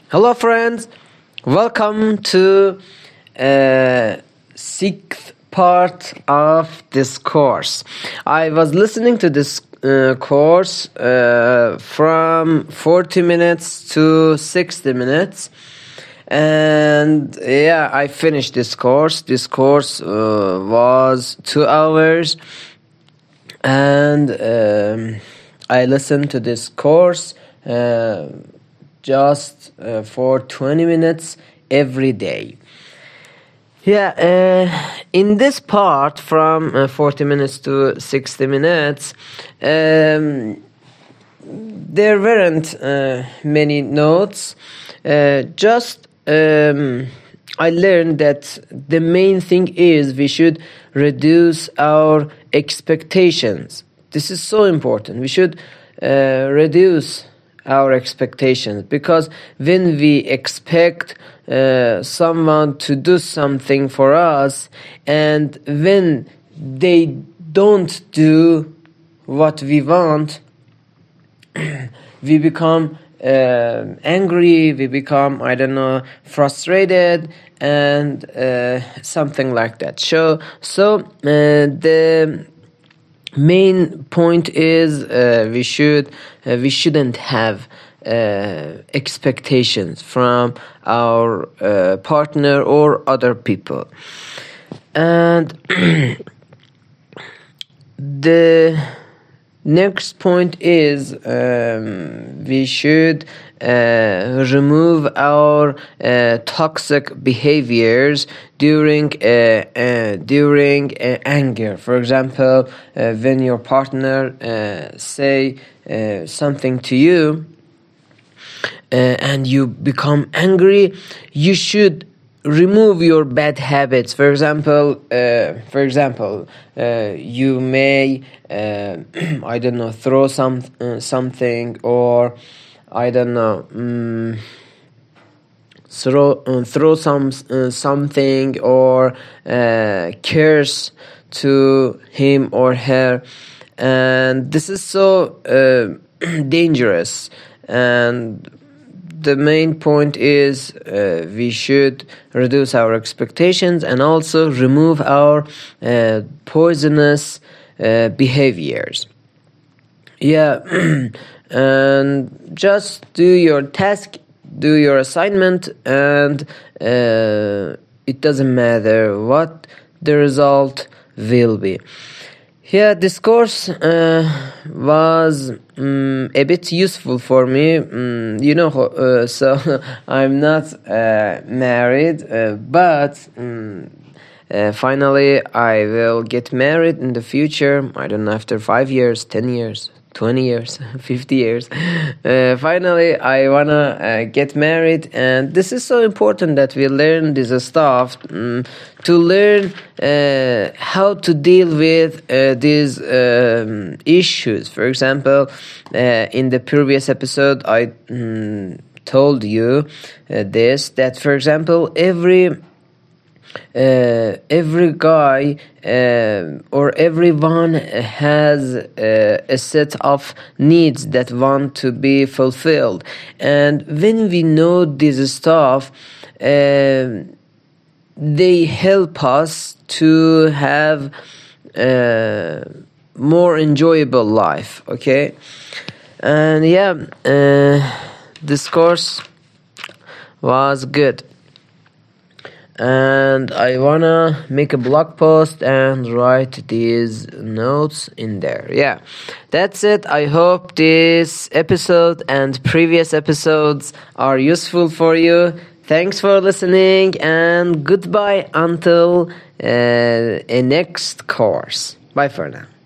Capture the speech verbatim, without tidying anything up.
Hello, friends. Welcome to uh, sixth part of this course. I was listening to this uh, course uh, from forty minutes to sixty minutes. And yeah, I finished this course. This course uh, was two hours. And um, I listened to this course uh, just uh, for twenty minutes every day. Yeah, uh, in this part from uh, forty minutes to sixty minutes, um, there weren't uh, many notes. Uh, just um, I learned that the main thing is we should reduce our expectations. This is so important. We should uh, reduce our expectations, because when we expect uh, someone to do something for us, and when they don't do what we want, we become uh, angry, we become, I don't know, frustrated, and uh, something like that. So, so uh, the main point is uh, we should uh, we shouldn't have uh, expectations from our uh, partner or other people. And the next point is um, we should uh, remove our uh, toxic behaviors during uh, uh, during uh, anger. For example, uh, when your partner uh, say uh, something to you uh, and you become angry, you should remove your bad habits. For example, uh, for example, uh, you may uh, I don't know, throw some uh, something, or I don't know, um, throw uh, throw some uh, something, or uh, curse to him or her, and this is so uh, dangerous. And the main point is uh, we should reduce our expectations and also remove our uh, poisonous uh, behaviors. Yeah, and just do your task, do your assignment, and uh, it doesn't matter what the result will be. Yeah, this course uh, was um, a bit useful for me. Um, you know, uh, so I'm not uh, married, uh, but um, uh, finally I will get married in the future. I don't know, after five years, ten years, twenty years, fifty years. Uh, finally, I wanna uh, get married, and this is so important that we learn this stuff um, to learn uh, how to deal with uh, these um, issues. For example, uh, in the previous episode, I um, told you uh, this, that, for example, every Uh, every guy uh, or everyone has uh, a set of needs that want to be fulfilled, and when we know this stuff, uh, they help us to have a more enjoyable life. Okay, and yeah, uh, this course was good. And I wanna make a blog post and write these notes in there. Yeah, that's it. I hope this episode and previous episodes are useful for you. Thanks for listening, and goodbye until uh, a next course. Bye for now.